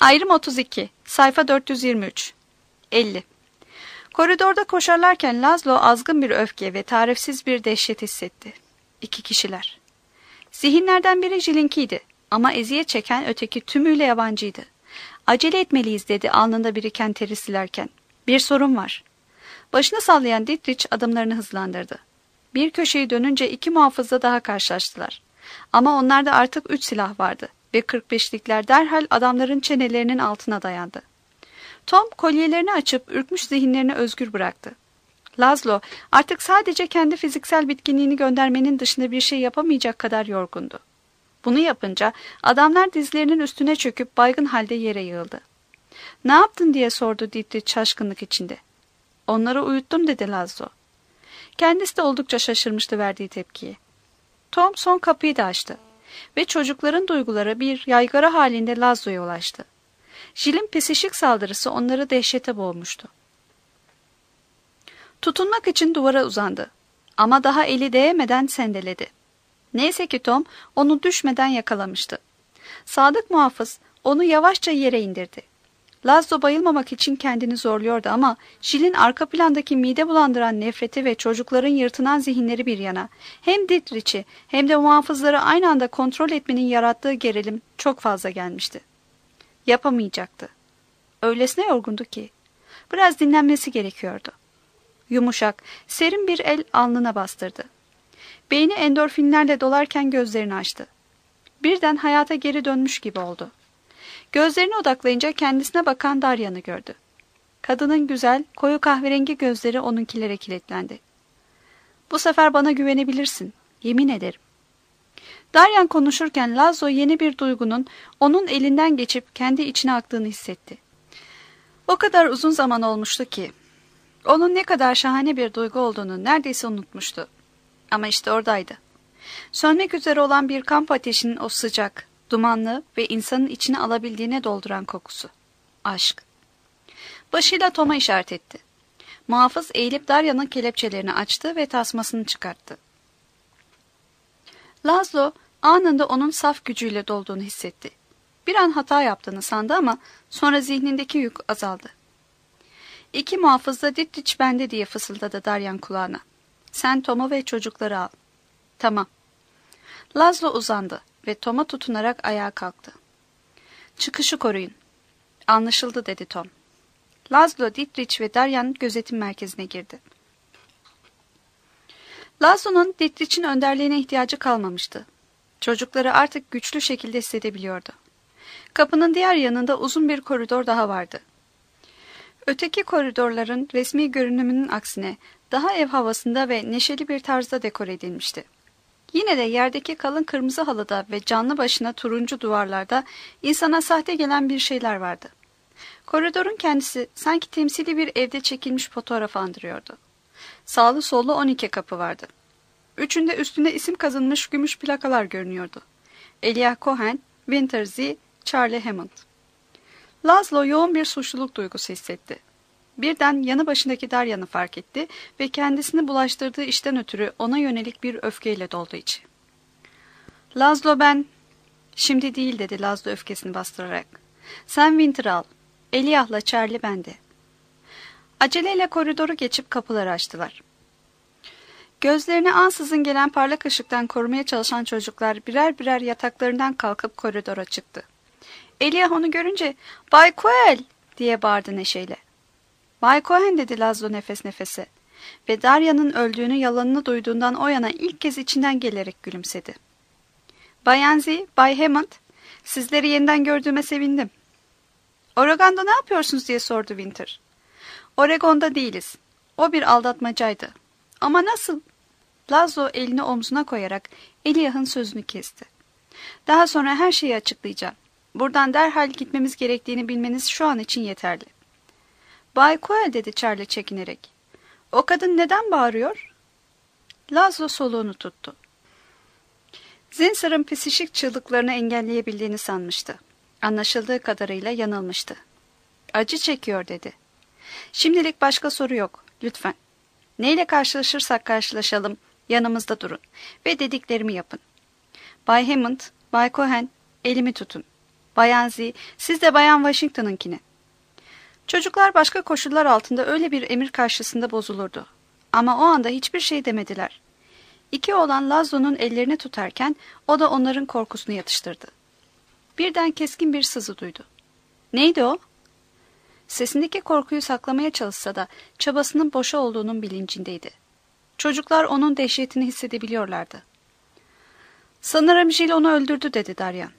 Ayrım 32, sayfa 423. 50. Koridorda koşarlarken Laszlo azgın bir öfke ve tarifsiz bir dehşet hissetti. 2 kişiler. Zihinlerden biri Jill'inkiydi ama eziyet çeken öteki tümüyle yabancıydı. Acele etmeliyiz dedi alnında biriken teri silerken. Bir sorun var. Başını sallayan Dietrich adımlarını hızlandırdı. Bir köşeyi dönünce 2 muhafızla daha karşılaştılar. Ama onlarda artık 3 silah vardı ve 45'likler derhal adamların çenelerinin altına dayandı. Tom kolyelerini açıp ürkmüş zihinlerini özgür bıraktı. Laszlo artık sadece kendi fiziksel bitkinliğini göndermenin dışında bir şey yapamayacak kadar yorgundu. Bunu yapınca adamlar dizlerinin üstüne çöküp baygın halde yere yığıldı. "Ne yaptın?" diye sordu Dietrich şaşkınlık içinde. "Onları uyuttum," dedi Laszlo. Kendisi de oldukça şaşırmıştı verdiği tepkiye. Tom son kapıyı da açtı ve çocukların duyguları bir yaygara halinde Laszlo'ya ulaştı. Jill'in psişik saldırısı onları dehşete boğmuştu. Tutunmak için duvara uzandı ama daha eli değmeden sendeledi. Neyse ki Tom onu düşmeden yakalamıştı. Sadık muhafız onu yavaşça yere indirdi. Laszlo bayılmamak için kendini zorluyordu ama Jill'in arka plandaki mide bulandıran nefreti ve çocukların yırtınan zihinleri bir yana, hem Dietrich'i hem de muhafızları aynı anda kontrol etmenin yarattığı gerilim çok fazla gelmişti. Yapamayacaktı. Öylesine yorgundu ki. Biraz dinlenmesi gerekiyordu. Yumuşak, serin bir el alnına bastırdı. Beyni endorfinlerle dolarken gözlerini açtı. Birden hayata geri dönmüş gibi oldu. Gözlerini odaklayınca kendisine bakan Daryan'ı gördü. Kadının güzel, koyu kahverengi gözleri onunkilere kilitlendi. "Bu sefer bana güvenebilirsin, yemin ederim." Daryan konuşurken Laszlo yeni bir duygunun onun elinden geçip kendi içine aktığını hissetti. O kadar uzun zaman olmuştu ki, onun ne kadar şahane bir duygu olduğunu neredeyse unutmuştu. Ama işte oradaydı. Sönmek üzere olan bir kamp ateşinin o sıcak, dumanlı ve insanın içine alabildiğine dolduran kokusu. Aşk. Başıyla Tom'a işaret etti. Muhafız eğilip Daryan'ın kelepçelerini açtı ve tasmasını çıkarttı. Laszlo anında onun saf gücüyle dolduğunu hissetti. Bir an hata yaptığını sandı ama sonra zihnindeki yük azaldı. 2 muhafız da Dietrich bende diye fısıldadı Daryan kulağına. "Sen Tom'u ve çocukları al." "Tamam." Laszlo uzandı ve Tom'a tutunarak ayağa kalktı. "Çıkışı koruyun." "Anlaşıldı," dedi Tom. Laszlo, Dietrich ve Daryan gözetim merkezine girdi. Laszlo'nun Dietrich'in önderliğine ihtiyacı kalmamıştı. Çocukları artık güçlü şekilde hissedebiliyordu. Kapının diğer yanında uzun bir koridor daha vardı. Öteki koridorların resmi görünümünün aksine daha ev havasında ve neşeli bir tarzda dekor edilmişti. Yine de yerdeki kalın kırmızı halıda ve canlı başına turuncu duvarlarda insana sahte gelen bir şeyler vardı. Koridorun kendisi sanki temsili bir evde çekilmiş fotoğraf andırıyordu. Sağlı sollu 12 kapı vardı. Üçünde üstünde isim kazınmış gümüş plakalar görünüyordu. Elijah Cohen, Winter Z, Charlie Hammond. Laszlo yoğun bir suçluluk duygusu hissetti. Birden yanı başındaki Daryan'ı fark etti ve kendisini bulaştırdığı işten ötürü ona yönelik bir öfkeyle doldu içi. "Laszlo, ben..." "Şimdi değil," dedi Laszlo öfkesini bastırarak. "Sen Winter'ı al. Elijah'la Charlie bende." Aceleyle koridoru geçip kapıları açtılar. Gözlerini ansızın gelen parlak ışıktan korumaya çalışan çocuklar birer birer yataklarından kalkıp koridora çıktı. Elijah onu görünce "Bay Coel!" diye bağırdı neşeyle. "Bay Cohen," dedi Laszlo nefes nefese ve Daryan'ın öldüğünü yalanını duyduğundan o yana ilk kez içinden gelerek gülümsedi. "Bayan Z, Bay Hammond, sizleri yeniden gördüğüme sevindim." "Oregon'da ne yapıyorsunuz?" diye sordu Winter. "Oregon'da değiliz. O bir aldatmacaydı." "Ama nasıl?" Laszlo elini omzuna koyarak Elijah'ın sözünü kesti. "Daha sonra her şeyi açıklayacağım. Buradan derhal gitmemiz gerektiğini bilmeniz şu an için yeterli." "Bay Coel," dedi Charlie çekinerek. "O kadın neden bağırıyor?" Laszlo soluğunu tuttu. Zinsar'ın psişik çığlıklarını engelleyebildiğini sanmıştı. Anlaşıldığı kadarıyla yanılmıştı. "Acı çekiyor," dedi. "Şimdilik başka soru yok. Lütfen. Neyle karşılaşırsak karşılaşalım, yanımızda durun ve dediklerimi yapın. Bay Hammond, Bay Cohen, elimi tutun. Bayan Z, siz de Bayan Washington'ınkini. Çocuklar başka koşullar altında öyle bir emir karşısında bozulurdu. Ama o anda hiçbir şey demediler. İki oğlan Laszlo'nun ellerini tutarken o da onların korkusunu yatıştırdı. Birden keskin bir sızı duydu. Neydi o? Sesindeki korkuyu saklamaya çalışsa da çabasının boşa olduğunun bilincindeydi. Çocuklar onun dehşetini hissedebiliyorlardı. Sanırım Jill onu öldürdü dedi Daryan.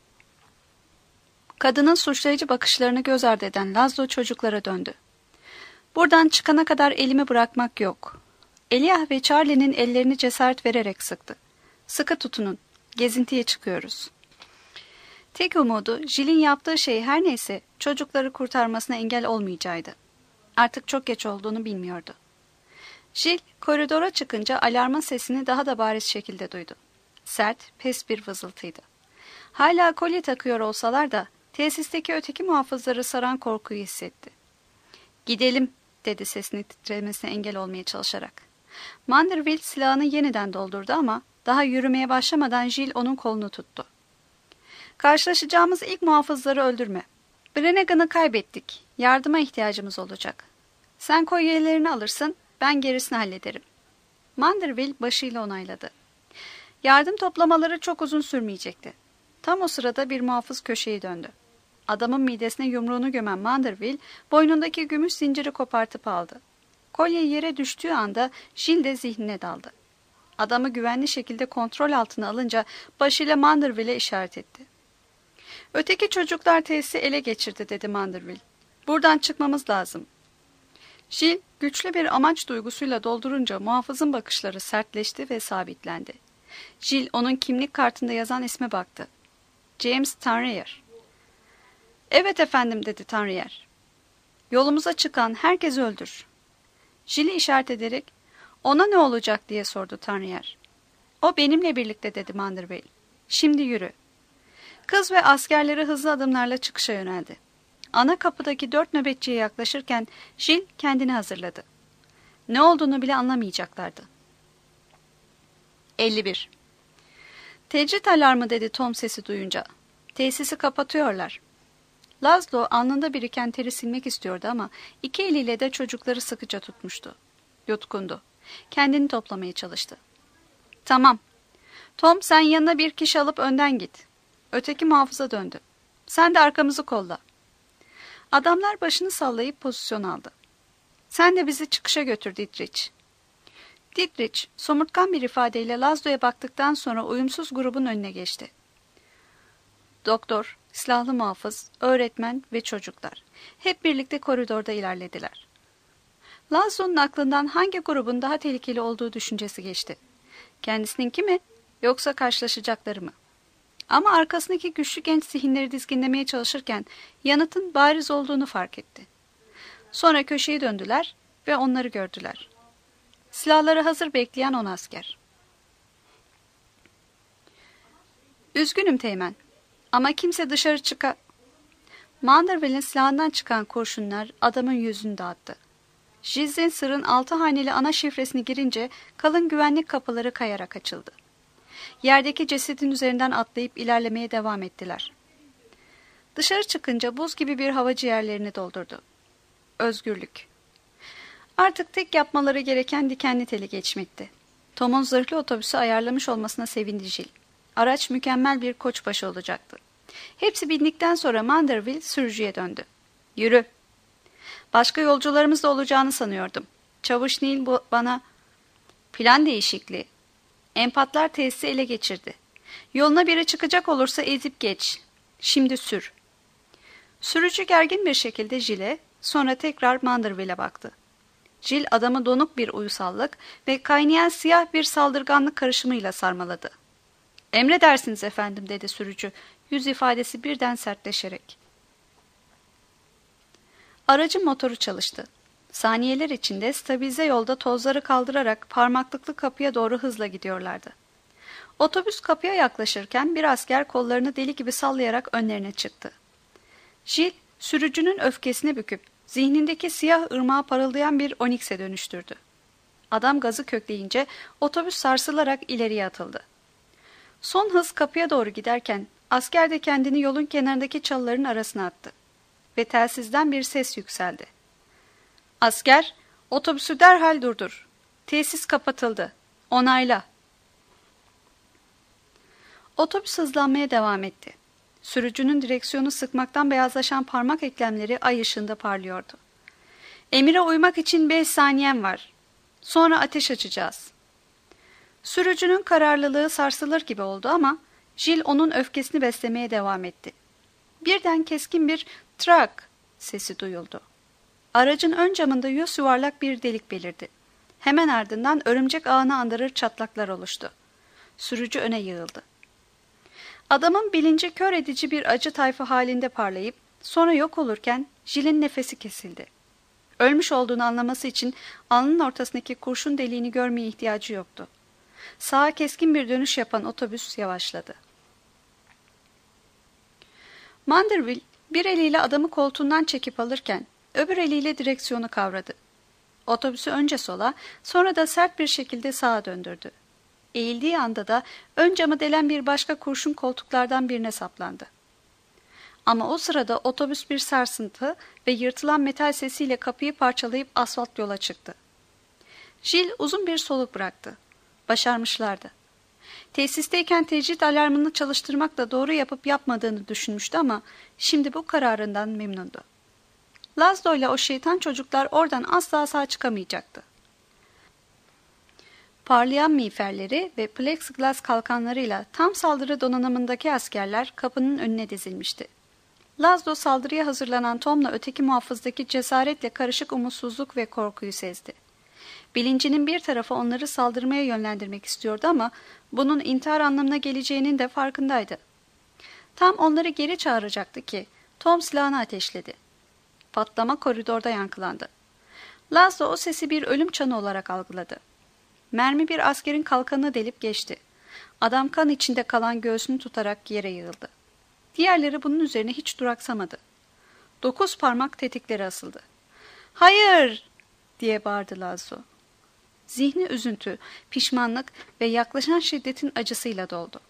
Kadının suçlayıcı bakışlarını göz ardı eden Laszlo çocuklara döndü. Buradan çıkana kadar elimi bırakmak yok. Eliah ve Charlie'nin ellerini cesaret vererek sıktı. Sıkı tutunun. Gezintiye çıkıyoruz. Tek umudu Jill'in yaptığı şey her neyse çocukları kurtarmasına engel olmayacağıydı. Artık çok geç olduğunu bilmiyordu. Jill koridora çıkınca alarmın sesini daha da bariz şekilde duydu. Sert, pes bir vızıltıydı. Hala kolye takıyor olsalar da tesisteki öteki muhafızları saran korkuyu hissetti. Gidelim dedi sesini titremesine engel olmaya çalışarak. Manderville silahını yeniden doldurdu ama daha yürümeye başlamadan Jill onun kolunu tuttu. Karşılaşacağımız ilk muhafızları öldürme. Brannigan'ı kaybettik. Yardıma ihtiyacımız olacak. Sen kolyelerini alırsın, ben gerisini hallederim. Manderville başıyla onayladı. Yardım toplamaları çok uzun sürmeyecekti. Tam o sırada bir muhafız köşeyi döndü. Adamın midesine yumruğunu gömen Manderville, boynundaki gümüş zinciri kopartıp aldı. Kolye yere düştüğü anda Jill de zihnine daldı. Adamı güvenli şekilde kontrol altına alınca başıyla Manderville'e işaret etti. Öteki çocuklar tesisi ele geçirdi dedi Manderville. Buradan çıkmamız lazım. Jill güçlü bir amaç duygusuyla doldurunca muhafızın bakışları sertleşti ve sabitlendi. Jill onun kimlik kartında yazan isme baktı. James Tanrier. Evet efendim dedi Tanrier. Yolumuza çıkan herkesi öldür. Jill'i işaret ederek ona ne olacak diye sordu Tanrier. O benimle birlikte dedi Manderville. Şimdi yürü. Kız ve askerleri hızlı adımlarla çıkışa yöneldi. Ana kapıdaki 4 nöbetçiye yaklaşırken Jill kendini hazırladı. Ne olduğunu bile anlamayacaklardı. 51. Tecrit alarmı dedi Tom sesi duyunca. Tesisi kapatıyorlar. Laszlo alnında biriken teri silmek istiyordu ama iki eliyle de çocukları sıkıca tutmuştu. Yutkundu. Kendini toplamaya çalıştı. Tamam. Tom sen yanına bir kişi alıp önden git. Öteki muhafıza döndü. Sen de arkamızı kolla. Adamlar başını sallayıp pozisyon aldı. Sen de bizi çıkışa götür Dietrich. Dietrich somurtkan bir ifadeyle Laszlo'ya baktıktan sonra uyumsuz grubun önüne geçti. Doktor, silahlı muhafız, öğretmen ve çocuklar hep birlikte koridorda ilerlediler. Laszlo'nun aklından hangi grubun daha tehlikeli olduğu düşüncesi geçti. Kendisininki mi yoksa karşılaşacakları mı? Ama arkasındaki güçlü genç zihinleri dizginlemeye çalışırken yanıtın bariz olduğunu fark etti. Sonra köşeye döndüler ve onları gördüler. Silahları hazır bekleyen 10 asker. Üzgünüm Teğmen ama kimse dışarı Manderville'in silahından çıkan kurşunlar adamın yüzünü dağıttı. Jizz'in sırrın 6 haneli ana şifresini girince kalın güvenlik kapıları kayarak açıldı. Yerdeki cesedin üzerinden atlayıp ilerlemeye devam ettiler. Dışarı çıkınca buz gibi bir hava ciğerlerini doldurdu. Özgürlük. Artık tek yapmaları gereken dikenli teli geçmekti. Tom'un zırhlı otobüsü ayarlamış olmasına sevindi Jill. Araç mükemmel bir koçbaşı olacaktı. Hepsi bindikten sonra Manderville sürücüye döndü. Yürü. Başka yolcularımız da olacağını sanıyordum. Çavuş Neil bana plan değişikliği. Empatlar tesisi ele geçirdi. Yoluna biri çıkacak olursa ezip geç. Şimdi sür. Sürücü gergin bir şekilde Jill'e, sonra tekrar Manderville'e baktı. Jill adamı donuk bir uyusallık ve kaynayan siyah bir saldırganlık karışımıyla sarmaladı. Emredersiniz efendim dedi sürücü, yüz ifadesi birden sertleşerek. Aracın motoru çalıştı. Saniyeler içinde stabilize yolda tozları kaldırarak parmaklıklı kapıya doğru hızla gidiyorlardı. Otobüs kapıya yaklaşırken bir asker kollarını deli gibi sallayarak önlerine çıktı. Jill, sürücünün öfkesine büküp zihnindeki siyah ırmağa parıldayan bir Onyx'e dönüştürdü. Adam gazı kökleyince otobüs sarsılarak ileriye atıldı. Son hız kapıya doğru giderken Asker de kendini yolun kenarındaki çalıların arasına attı. Ve telsizden bir ses yükseldi. Asker, otobüsü derhal durdur. Tesis kapatıldı. Onayla. Otobüs hızlanmaya devam etti. Sürücünün direksiyonu sıkmaktan beyazlaşan parmak eklemleri ay ışığında parlıyordu. Emire uymak için 5 saniyen var. Sonra ateş açacağız. Sürücünün kararlılığı sarsılır gibi oldu ama Jill onun öfkesini beslemeye devam etti. Birden keskin bir trak sesi duyuldu. Aracın ön camında yüz yuvarlak bir delik belirdi. Hemen ardından örümcek ağını andırır çatlaklar oluştu. Sürücü öne yığıldı. Adamın bilinci kör edici bir acı tayfı halinde parlayıp sonra yok olurken Jill'in nefesi kesildi. Ölmüş olduğunu anlaması için alnının ortasındaki kurşun deliğini görmeye ihtiyacı yoktu. Sağa keskin bir dönüş yapan otobüs yavaşladı. Manderville bir eliyle adamı koltuğundan çekip alırken öbür eliyle direksiyonu kavradı. Otobüsü önce sola, sonra da sert bir şekilde sağa döndürdü. Eğildiği anda da ön camı delen bir başka kurşun koltuklardan birine saplandı. Ama o sırada otobüs bir sarsıntı ve yırtılan metal sesiyle kapıyı parçalayıp asfalt yola çıktı. Jill uzun bir soluk bıraktı. Başarmışlardı. Tesisteyken tecrit alarmını çalıştırmakla doğru yapıp yapmadığını düşünmüştü ama şimdi bu kararından memnundu. Laszlo ile o şeytan çocuklar oradan asla sağ çıkamayacaktı. Parlayan miğferleri ve plexiglas kalkanlarıyla tam saldırı donanımındaki askerler kapının önüne dizilmişti. Laszlo saldırıya hazırlanan Tom'la öteki muhafızdaki cesaretle karışık umutsuzluk ve korkuyu sezdi. Bilincinin bir tarafı onları saldırmaya yönlendirmek istiyordu ama bunun intihar anlamına geleceğinin de farkındaydı. Tam onları geri çağıracaktı ki Tom silahını ateşledi. Patlama koridorda yankılandı. Laszlo o sesi bir ölüm çanı olarak algıladı. Mermi bir askerin kalkanını delip geçti. Adam kan içinde kalan göğsünü tutarak yere yığıldı. Diğerleri bunun üzerine hiç duraksamadı. 9 parmak tetikleri asıldı. "Hayır!" diye bağırdı Laszlo. Zihni üzüntü, pişmanlık ve yaklaşan şiddetin acısıyla doldu.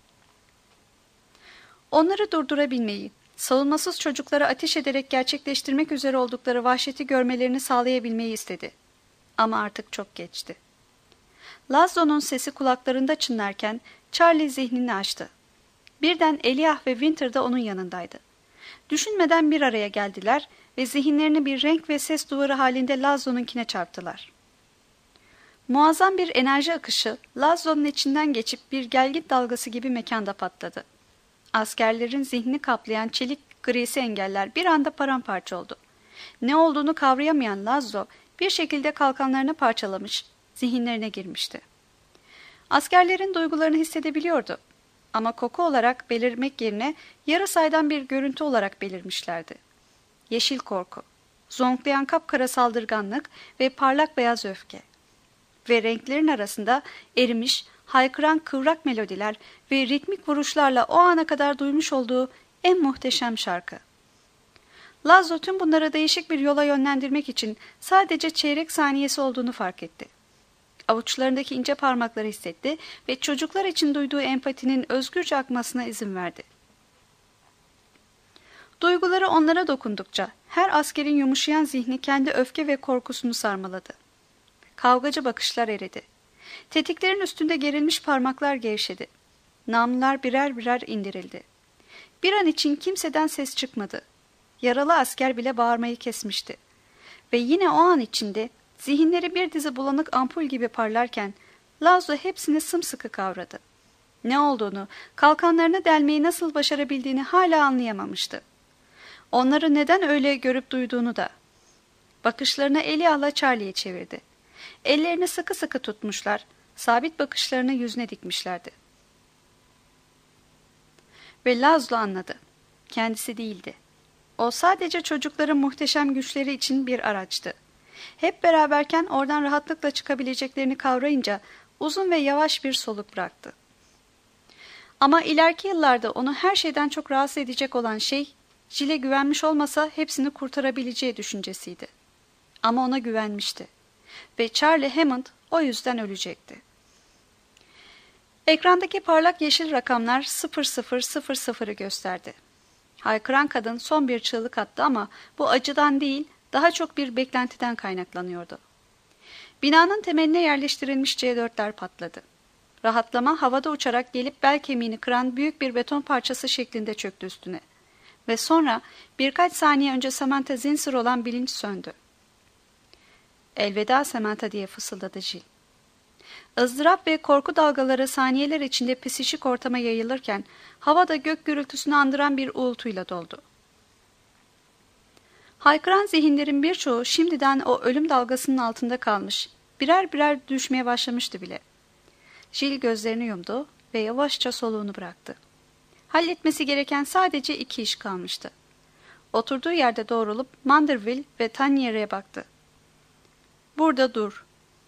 Onları durdurabilmeyi, savunmasız çocuklara ateş ederek gerçekleştirmek üzere oldukları vahşeti görmelerini sağlayabilmeyi istedi. Ama artık çok geçti. Laszlo'nun sesi kulaklarında çınlarken Charlie zihnini açtı. Birden Eliah ve Winter da onun yanındaydı. Düşünmeden bir araya geldiler ve zihinlerini bir renk ve ses duvarı halinde Laszlo'nunkine çarptılar. Muazzam bir enerji akışı Laszlo'nun içinden geçip bir gelgit dalgası gibi mekanda patladı. Askerlerin zihnini kaplayan çelik grisi engeller bir anda paramparça oldu. Ne olduğunu kavrayamayan Laszlo bir şekilde kalkanlarını parçalamış, zihinlerine girmişti. Askerlerin duygularını hissedebiliyordu. Ama koku olarak belirmek yerine yarısaydan bir görüntü olarak belirmişlerdi. Yeşil korku, zonklayan kapkara saldırganlık ve parlak beyaz öfke. Ve renklerin arasında erimiş, haykıran kıvrak melodiler ve ritmik vuruşlarla o ana kadar duymuş olduğu en muhteşem şarkı. Laszlo tüm bunları değişik bir yola yönlendirmek için sadece çeyrek saniyesi olduğunu fark etti. Avuçlarındaki ince parmakları hissetti ve çocuklar için duyduğu empatinin özgürce akmasına izin verdi. Duyguları onlara dokundukça her askerin yumuşayan zihni kendi öfke ve korkusunu sarmaladı. Kavgacı bakışlar eridi. Tetiklerin üstünde gerilmiş parmaklar gevşedi. Namlular birer birer indirildi. Bir an için kimseden ses çıkmadı. Yaralı asker bile bağırmayı kesmişti. Ve yine o an içinde zihinleri bir dizi bulanık ampul gibi parlarken Laszlo hepsini sımsıkı kavradı. Ne olduğunu, kalkanlarını delmeyi nasıl başarabildiğini hala anlayamamıştı. Onları neden öyle görüp duyduğunu da. Bakışlarını Eliah'la Charlie'ye çevirdi. Ellerini sıkı sıkı tutmuşlar, sabit bakışlarını yüzüne dikmişlerdi. Ve Laszlo anladı. Kendisi değildi. O sadece çocukların muhteşem güçleri için bir araçtı. Hep beraberken oradan rahatlıkla çıkabileceklerini kavrayınca uzun ve yavaş bir soluk bıraktı. Ama ileriki yıllarda onu her şeyden çok rahatsız edecek olan şey, Jill'e güvenmiş olmasa hepsini kurtarabileceği düşüncesiydi. Ama ona güvenmişti. Ve Charlie Hammond o yüzden ölecekti. Ekrandaki parlak yeşil rakamlar 0000'ı gösterdi. Haykıran kadın son bir çığlık attı ama bu acıdan değil, daha çok bir beklentiden kaynaklanıyordu. Binanın temeline yerleştirilmiş C4'ler patladı. Rahatlama havada uçarak gelip bel kemiğini kıran büyük bir beton parçası şeklinde çöktü üstüne. Ve sonra birkaç saniye önce Samantha Zinsir olan bilinç söndü. "Elveda Samantha" diye fısıldadı Jill. ızdırap ve korku dalgaları saniyeler içinde psişik ortama yayılırken havada gök gürültüsünü andıran bir uğultuyla doldu. Haykıran zihinlerin birçoğu şimdiden o ölüm dalgasının altında kalmış, birer birer düşmeye başlamıştı bile. Jill gözlerini yumdu ve yavaşça soluğunu bıraktı. Halletmesi gereken sadece 2 iş kalmıştı. Oturduğu yerde doğrulup Manderville ve Tanier'e baktı. "Burada dur."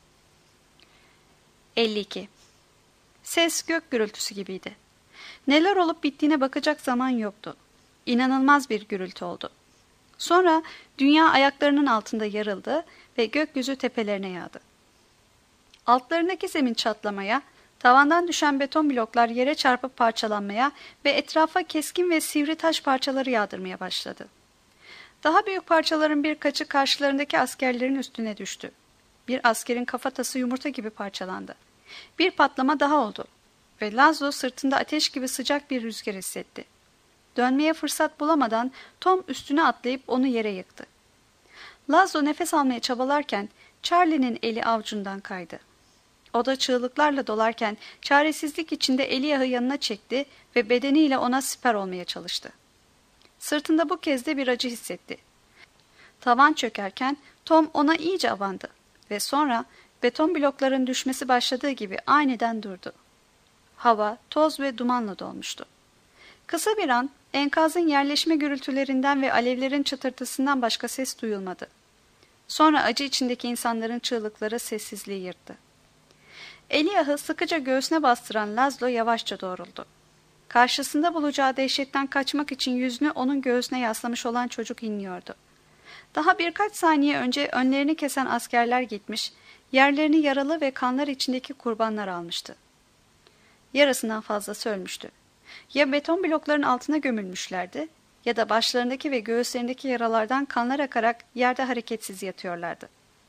52. Ses gök gürültüsü gibiydi. Neler olup bittiğine bakacak zaman yoktu. İnanılmaz bir gürültü oldu. Sonra dünya ayaklarının altında yarıldı ve gökyüzü tepelerine yağdı. Altlarındaki zemin çatlamaya, tavandan düşen beton bloklar yere çarpıp parçalanmaya ve etrafa keskin ve sivri taş parçaları yağdırmaya başladı. Daha büyük parçaların birkaçı karşılarındaki askerlerin üstüne düştü. Bir askerin kafatası yumurta gibi parçalandı. Bir patlama daha oldu ve Laszlo sırtında ateş gibi sıcak bir rüzgar hissetti. Dönmeye fırsat bulamadan Tom üstüne atlayıp onu yere yıktı. Laszlo nefes almaya çabalarken Charlie'nin eli avucundan kaydı. O da çığlıklarla dolarken çaresizlik içinde Eliah'ı yanına çekti ve bedeniyle ona siper olmaya çalıştı. Sırtında bu kez de bir acı hissetti. Tavan çökerken Tom ona iyice abandı ve sonra beton blokların düşmesi başladığı gibi aniden durdu. Hava toz ve dumanla dolmuştu. Kısa bir an enkazın yerleşme gürültülerinden ve alevlerin çıtırtısından başka ses duyulmadı. Sonra acı içindeki insanların çığlıkları sessizliği yırttı. Eliah'ı sıkıca göğsüne bastıran Laszlo yavaşça doğruldu. Karşısında bulacağı dehşetten kaçmak için yüzünü onun göğsüne yaslamış olan çocuk inliyordu. Daha birkaç saniye önce önlerini kesen askerler gitmiş, yerlerini yaralı ve kanlar içindeki kurbanlar almıştı. Yarısından fazlası ölmüştü. Ya beton blokların altına gömülmüşlerdi ya da başlarındaki ve göğüslerindeki yaralardan kanlar akarak yerde hareketsiz yatıyorlardı.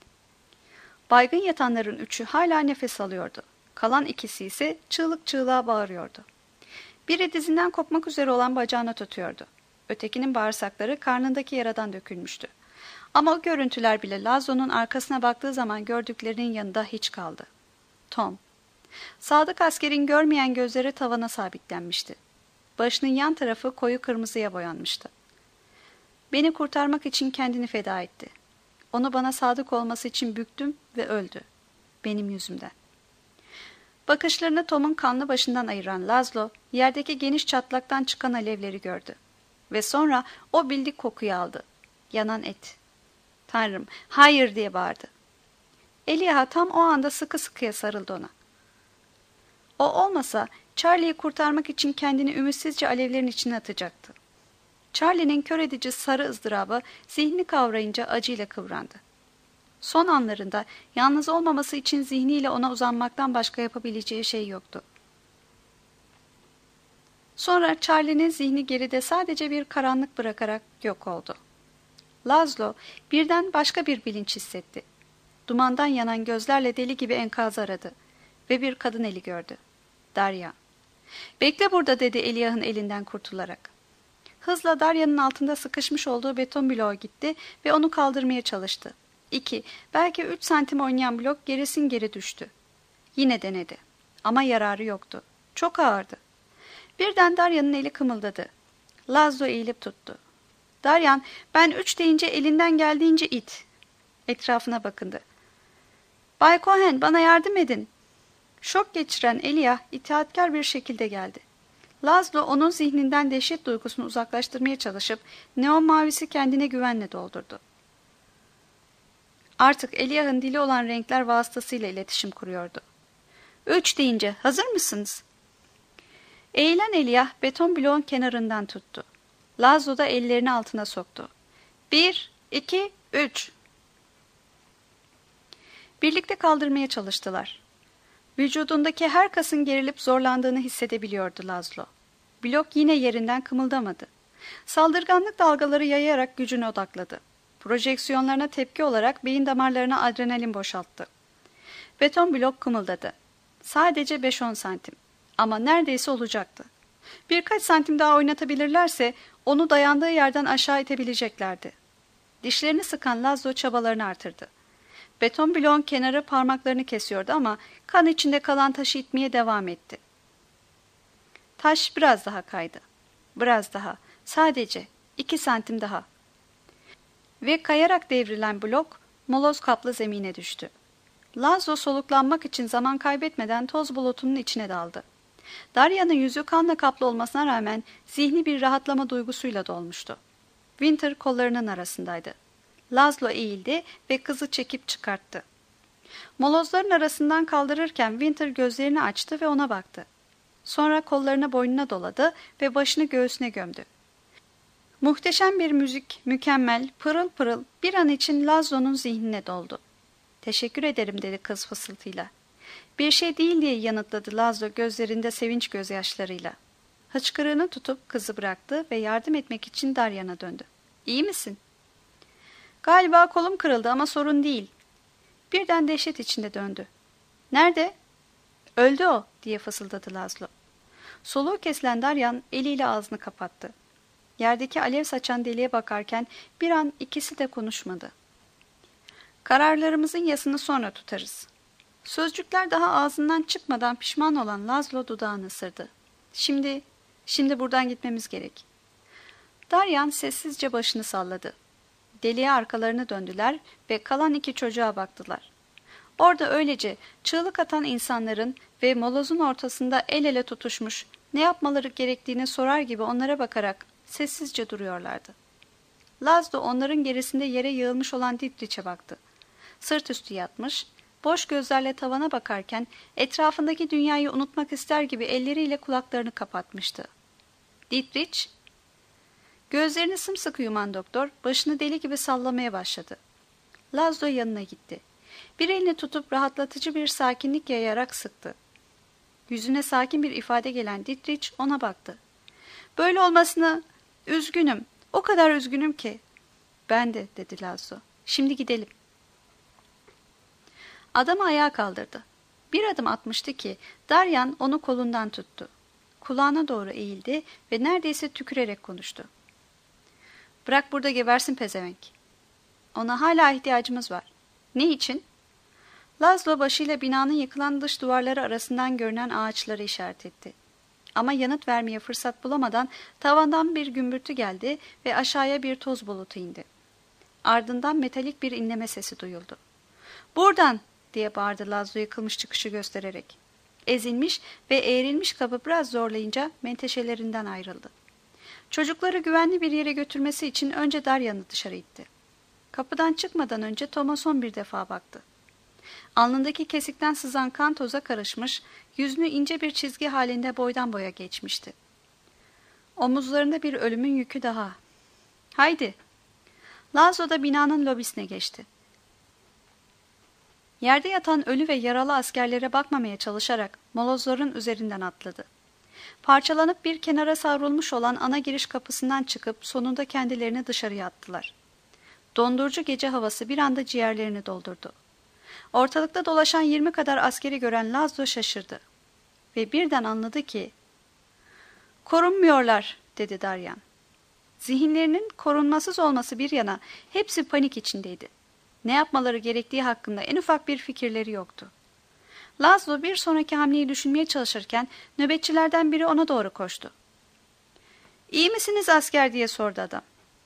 Baygın yatanların 3'ü hala nefes alıyordu. Kalan 2'si ise çığlık çığlığa bağırıyordu. Biri dizinden kopmak üzere olan bacağına tutuyordu. Ötekinin bağırsakları karnındaki yaradan dökülmüştü. Ama o görüntüler bile Laszlo'nun arkasına baktığı zaman gördüklerinin yanında hiç kaldı. Tom. Sadık askerin görmeyen gözleri tavana sabitlenmişti. Başının yan tarafı koyu kırmızıya boyanmıştı. Beni kurtarmak için kendini feda etti. Onu bana sadık olması için büktüm ve öldü. Benim yüzümden. Bakışlarını Tom'un kanlı başından ayıran Laszlo, yerdeki geniş çatlaktan çıkan alevleri gördü. Ve sonra o bildik kokuyu aldı. Yanan et. "Tanrım, hayır!" diye bağırdı. Eliah tam o anda sıkı sıkıya sarıldı ona. O olmasa Charlie'yi kurtarmak için kendini ümitsizce alevlerin içine atacaktı. Charlie'nin kör edici sarı ızdırabı zihnini kavrayınca acıyla kıvrandı. Son anlarında yalnız olmaması için zihniyle ona uzanmaktan başka yapabileceği şey yoktu. Sonra Charlie'nin zihni geride sadece bir karanlık bırakarak yok oldu. Laszlo birden başka bir bilinç hissetti. Dumandan yanan gözlerle deli gibi enkazı aradı ve bir kadın eli gördü. Darya. "Bekle burada," dedi Eliah'ın elinden kurtularak. Hızla Darya'nın altında sıkışmış olduğu beton bloğa gitti ve onu kaldırmaya çalıştı. 2, belki 3 santim oynayan blok gerisin geri düştü. Yine denedi. Ama yararı yoktu. Çok ağırdı. Birden Darya'nın eli kımıldadı. Laszlo eğilip tuttu. "Daryan, ben 3 deyince elinden geldiğince it." Etrafına bakındı. "Bay Cohen, bana yardım edin." Şok geçiren Eliah itaatkar bir şekilde geldi. Laszlo onun zihninden dehşet duygusunu uzaklaştırmaya çalışıp neon mavisi kendine güvenle doldurdu. Artık Eliah'ın dili olan renkler vasıtasıyla iletişim kuruyordu. 3 deyince hazır mısınız? Eğilen Eliah beton bloğun kenarından tuttu. Laszlo da ellerini altına soktu. 1, 2, 3. Birlikte kaldırmaya çalıştılar. Vücudundaki her kasın gerilip zorlandığını hissedebiliyordu Laszlo. Blok yine yerinden kımıldamadı. Saldırganlık dalgaları yayarak gücüne odakladı. Projeksiyonlarına tepki olarak beyin damarlarına adrenalin boşalttı. Beton blok kımıldadı. Sadece 5-10 santim. Ama neredeyse olacaktı. Birkaç santim daha oynatabilirlerse onu dayandığı yerden aşağı itebileceklerdi. Dişlerini sıkan Laszlo çabalarını artırdı. Beton bloğun kenarı parmaklarını kesiyordu ama kan içinde kalan taşı itmeye devam etti. Taş biraz daha kaydı. Biraz daha. Sadece 2 santim daha. Ve kayarak devrilen blok moloz kaplı zemine düştü. Laszlo soluklanmak için zaman kaybetmeden toz bulutunun içine daldı. Darya'nın yüzü kanla kaplı olmasına rağmen zihni bir rahatlama duygusuyla dolmuştu. Winter kollarının arasındaydı. Laszlo eğildi ve kızı çekip çıkarttı. Molozların arasından kaldırırken Winter gözlerini açtı ve ona baktı. Sonra kollarını boynuna doladı ve başını göğsüne gömdü. Muhteşem bir müzik, mükemmel, pırıl pırıl bir an için Laszlo'nun zihnine doldu. "Teşekkür ederim," dedi kız fısıltıyla. "Bir şey değil," diye yanıtladı Laszlo gözlerinde sevinç gözyaşlarıyla. Hıçkırığını tutup kızı bıraktı ve yardım etmek için Daryan'a döndü. "İyi misin?" "Galiba kolum kırıldı ama sorun değil." Birden dehşet içinde döndü. "Nerede?" "Öldü o," diye fısıldadı Laszlo. Soluğu kesilen Daryan eliyle ağzını kapattı. Yerdeki alev saçan deliğe bakarken bir an ikisi de konuşmadı. "Kararlarımızın yasını sonra tutarız." Sözcükler daha ağzından çıkmadan pişman olan Laszlo dudağını ısırdı. Şimdi buradan gitmemiz gerek." Daryan sessizce başını salladı. Deliğe arkalarını döndüler ve kalan 2 çocuğa baktılar. Orada öylece çığlık atan insanların ve molozun ortasında el ele tutuşmuş, ne yapmaları gerektiğini sorar gibi onlara bakarak sessizce duruyorlardı. Laszlo onların gerisinde yere yığılmış olan Dietrich'e baktı. Sırt üstü yatmış, boş gözlerle tavana bakarken etrafındaki dünyayı unutmak ister gibi elleriyle kulaklarını kapatmıştı. "Dietrich?" Gözlerini sımsıkı yuman doktor başını deli gibi sallamaya başladı. Laszlo yanına gitti. Bir elini tutup rahatlatıcı bir sakinlik yayarak sıktı. Yüzüne sakin bir ifade gelen Dietrich ona baktı. "Böyle olmasını üzgünüm, o kadar üzgünüm ki." "Ben de," dedi Laszlo. "Şimdi gidelim." Adamı ayağa kaldırdı. Bir adım atmıştı ki Daryan onu kolundan tuttu. Kulağına doğru eğildi ve neredeyse tükürerek konuştu. "Bırak burada gebersin pezevenk. Ona hala ihtiyacımız var." "Ne için?" Laszlo başıyla binanın yıkılan dış duvarları arasından görünen ağaçları işaret etti. Ama yanıt vermeye fırsat bulamadan tavandan bir gümbürtü geldi ve aşağıya bir toz bulutu indi. Ardından metalik bir inleme sesi duyuldu. "Buradan!" diye bağırdı Laszlo yıkılmış çıkışı göstererek. Ezilmiş ve eğrilmiş kapı biraz zorlayınca menteşelerinden ayrıldı. Çocukları güvenli bir yere götürmesi için önce Daryan'ı dışarı itti. Kapıdan çıkmadan önce Tom'a son bir defa baktı. Alnındaki kesikten sızan kan toza karışmış, yüzünü ince bir çizgi halinde boydan boya geçmişti. Omuzlarında bir ölümün yükü daha. "Haydi!" Laszlo da binanın lobisine geçti. Yerde yatan ölü ve yaralı askerlere bakmamaya çalışarak molozların üzerinden atladı. Parçalanıp bir kenara savrulmuş olan ana giriş kapısından çıkıp sonunda kendilerini dışarıya attılar. Dondurucu gece havası bir anda ciğerlerini doldurdu. Ortalıkta dolaşan 20 kadar askeri gören Laszlo şaşırdı. Ve birden anladı ki, "Korunmuyorlar," dedi Daryan. Zihinlerinin korunmasız olması bir yana hepsi panik içindeydi. Ne yapmaları gerektiği hakkında en ufak bir fikirleri yoktu. Laszlo bir sonraki hamleyi düşünmeye çalışırken nöbetçilerden biri ona doğru koştu. "İyi misiniz asker?" diye sordu adam.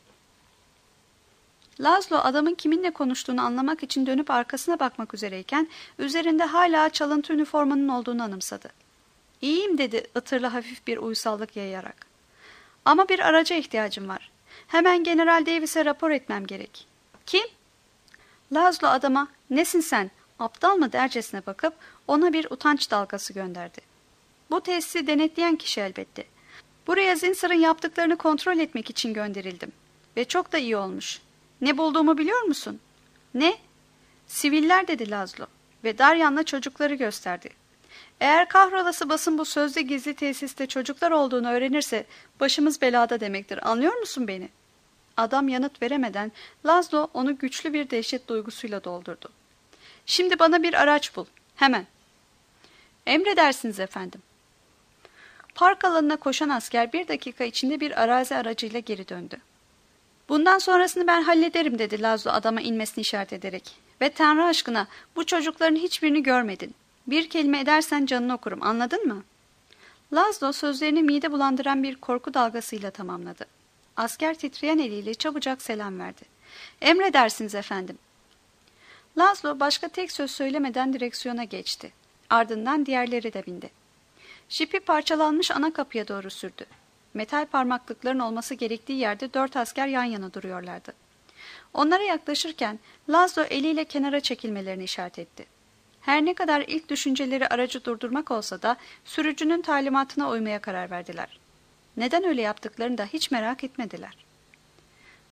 Laszlo adamın kiminle konuştuğunu anlamak için dönüp arkasına bakmak üzereyken üzerinde hala çalıntı üniformanın olduğunu anımsadı. "İyiyim," dedi ıtırlı hafif bir uysallık yayarak. "Ama bir araca ihtiyacım var. Hemen General Davis'e rapor etmem gerek." "Kim?" Laszlo adama "Nesin sen? Aptal mı?" dercesine bakıp ona bir utanç dalgası gönderdi. "Bu tesisi denetleyen kişi elbette. Buraya Zinsar'ın yaptıklarını kontrol etmek için gönderildim. Ve çok da iyi olmuş. Ne bulduğumu biliyor musun?" "Ne?" "Siviller," dedi Laszlo ve Daryan'la çocukları gösterdi. Eğer kahrolası basın bu sözde gizli tesiste çocuklar olduğunu öğrenirse başımız belada demektir. Anlıyor musun beni? Adam yanıt veremeden Laszlo onu güçlü bir dehşet duygusuyla doldurdu. Şimdi bana bir araç bul. Hemen. Emredersiniz efendim. Park alanına koşan asker 1 dakika içinde bir arazi aracıyla geri döndü. Bundan sonrasını ben hallederim dedi Laszlo adama inmesini işaret ederek. Ve Tanrı aşkına bu çocukların hiçbirini görmedin. Bir kelime edersen canını okurum, anladın mı? Laszlo sözlerini mide bulandıran bir korku dalgasıyla tamamladı. Asker titreyen eliyle çabucak selam verdi. Emredersiniz efendim. Laszlo başka tek söz söylemeden direksiyona geçti. Ardından diğerleri de bindi. Jipi parçalanmış ana kapıya doğru sürdü. Metal parmaklıkların olması gerektiği yerde 4 asker yan yana duruyorlardı. Onlara yaklaşırken Laszlo eliyle kenara çekilmelerini işaret etti. Her ne kadar ilk düşünceleri aracı durdurmak olsa da sürücünün talimatına uymaya karar verdiler. Neden öyle yaptıklarını da hiç merak etmediler.